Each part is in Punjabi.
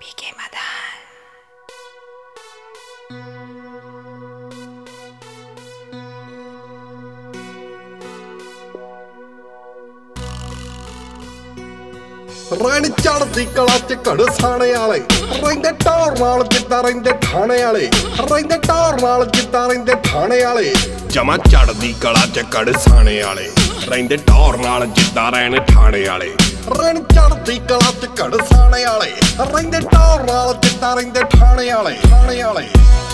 PK Madan. ਰੈਣ ਚੜਦੀ ਕਲਾ ਚ ਘੜਸਾਣੇ ਵਾਲੇ ਰਹਿੰਦੇ ਟੌਰ ਨਾਲ ਜਿੱਦਾਂ ਰਹਿੰਦੇ ਠਾਣੇ ਵਾਲੇ ਰਹਿੰਦੇ ਟੌਰ ਨਾਲ ਜਿੱਦਾਂ ਰਹਿੰਦੇ ਠਾਣੇ ਵਾਲੇ ਜਮਾ ਚੜਦੀ ਕਲਾ ਚ ਘੜਸਾਣੇ ਵਾਲੇ ਰਹਿੰਦੇ ਟੌਰ ਨਾਲ ਜਿੱਦਾਂ ਰਹਿਣ ਠਾਣੇ ਵਾਲੇ ਰੈਣ ਚੜਦੀ ਕਲਾ ਚ ਘੜਸਾਣੇ ਵਾਲੇ ਰਹਿੰਦੇ ਟੌਰ ਨਾਲ ਜਿੱਦਾਂ ਰਹਿੰਦੇ ਠਾਣੇ ਵਾਲੇ ਠਾਣੇ ਵਾਲੇ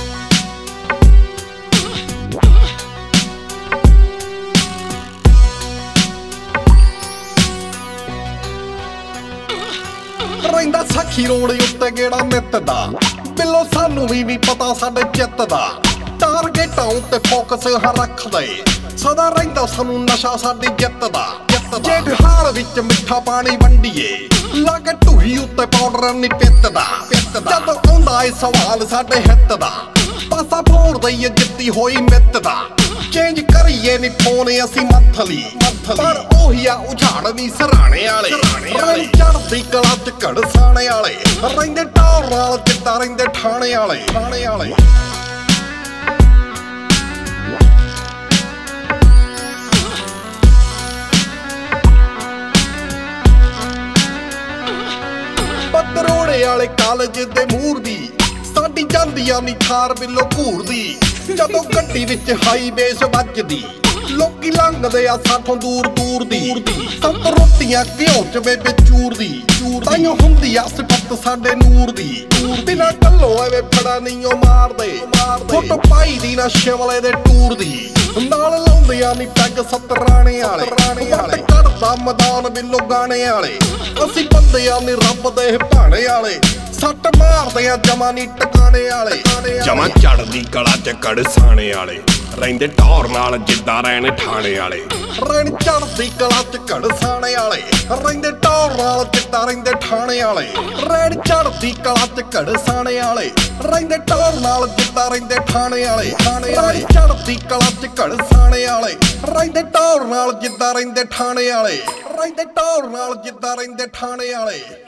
ਰਹਿੰਦਾ ਸਖੀ ਰੋਡ ਉੱਤੇ ਗੇੜਾ ਨਿੱਤ ਦਾ ਬਿੱਲੋ ਸਾਨੂੰ ਵੀ ਨਹੀਂ ਪਤਾ ਸਾਡੇ ਚਿੱਤ ਦਾ ਟਾਰਗੇਟਾਂ ਉੱਤੇ ਫੋਕਸ ਰੱਖਦੇ ਸਦਾ ਰਹਿੰਦਾ ਸਾਨੂੰ ਨਸ਼ਾ ਸਾਡੀ ਜਿੱਤ ਦਾ ਜੇਠ ਹਾਲ ਵਿੱਚ ਮਿੱਠਾ ਪਾਣੀ ਵੰਡੀਏ ਲਾਗੇ ਢੂਹੀ ਉੱਤੇ ਪਾਊਡਰ ਨਹੀਂ ਪਿੱਤਦਾ ਜਦੋਂ ਆਉਂਦਾ ਏ ਸਵਾਲ ਸਾਡੇ ਹਿੱਤ ਦਾ ਪਾਸਾ ਫੋੜ ਦਈਏ ਜਿੱਤੀ ਹੋਈ ਮਿੱਤ ਦਾ ਚੇਂਜ ਕਰੀਏ ਨੀ ਫੋਨ ਅਸੀਂ ਮੰਥਲੀ ਪਰ ਉਹੀ ਆ ਉਝਾੜ ਨਹੀਂ ਸਰਾਣੇ ਵਾਲੇ ਚੜਦੀ ਕਲਾ ਚ ਘੜਸਾਣੇ ਵਾਲੇ ਰਹਿੰਦੇ ਟੌਰ ਨਾਲ ਜਿੱਦਾਂ ਰਹਿੰਦੇ ਠਾਣੇ ਵਾਲੇ ਪਤਰੋੜੇ ਵਾਲੇ ਕਾਲਜ ਦੇ ਮੂਰ ਦੀ ਸਾਡੀ ਜਾਂਦੀਆਂ ਨੀ ਥਾਰ ਬਿੱਲੋ ਘੂਰਦੀ ਜਦੋਂ ਗੱਡੀ ਵਿੱਚ ਹਾਈਵੇਸ ਵੱਜਦੀ ਲੋਕੀ ਲੰਘਦੇ ਆ ਸਾਥੋਂ ਦੂਰ ਦੂਰ ਦੀ ਸਭ ਰੋਟੀਆਂ ਘਿਓ ਚ ਬੇਬੇ ਚੂਰਦੀ ਤਾਈਓ ਹੁੰਦੀ ਆ ਸਿਫਤ ਸਾਡੇ ਨੂਰ ਦੀ ਬਿਨਾਂ ਕੱਲੋ ਐਵੇਂ ਫੜਾ ਨਹੀਂ ਉਹ ਮਾਰਦੇ ਫੋਟੋ ਪਾਈ ਦੀ ਨਾ ਸ਼ਿਮਲੇ ਦੇ ਟੂਰ ਦੀ ਨਾਲ ਲਾਉਂਦੀਆਂ ਨੀ ਪੈਗ ਸਤਰਾਣੇ ਵਾਲੇ ਕੱਢਦਾ ਮੈਦਾਨ ਬਿੱਲੋ ਗਾਣੇ ਵਾਲੇ ਅਸੀਂ ਬੰਦੇ ਆ ਨੀ ਰੱਬ ਦੇ ਭਾਣੇ ਵਾਲੇ ਸੱਟ ਮਾਰਦੇ ਆ ਜਮਾ ਨੀ ਟਿਕਾਣੇ ਵਾਲੇ ਜਮਾ ਚੜਦੀ ਕਲਾ ਚ ਘੜਸਾਣੇ ਵਾਲੇ ਰਹਿੰਦੇ ਟੌਰ ਨਾਲ ਜਿੱਦਾਂ ਰਹਿਣ ਠਾਣੇ ਵਾਲੇ ਰੈਣ ਚੜਦੀ ਕਲਾ ਚ ਘੜਸਾਣੇ ਵਾਲੇ ਰਹਿੰਦੇ ਟੌਰ ਨਾਲ ਜਿੱਦਾਂ ਰਹਿੰਦੇ ਠਾਣੇ ਵਾਲੇ ਰੈਣ ਚੜਦੀ ਕਲਾ ਚ ਘੜਸਾਣੇ ਵਾਲੇ ਰਹਿੰਦੇ ਟੌਰ ਨਾਲ ਜਿੱਦਾਂ ਰਹਿੰਦੇ ਠਾਣੇ ਵਾਲੇ ਰੈਣ ਚੜਦੀ ਕਲਾ ਚ ਘੜਸਾਣੇ ਵਾਲੇ ਰਹਿੰਦੇ ਟੌਰ ਨਾਲ ਜਿੱਦਾਂ ਰਹਿੰਦੇ ਠਾਣੇ ਵਾਲੇ ਰਹਿੰਦੇ ਟੌਰ ਨਾਲ ਜਿੱਦਾਂ ਰਹਿੰਦੇ ਠਾਣੇ ਵਾਲੇ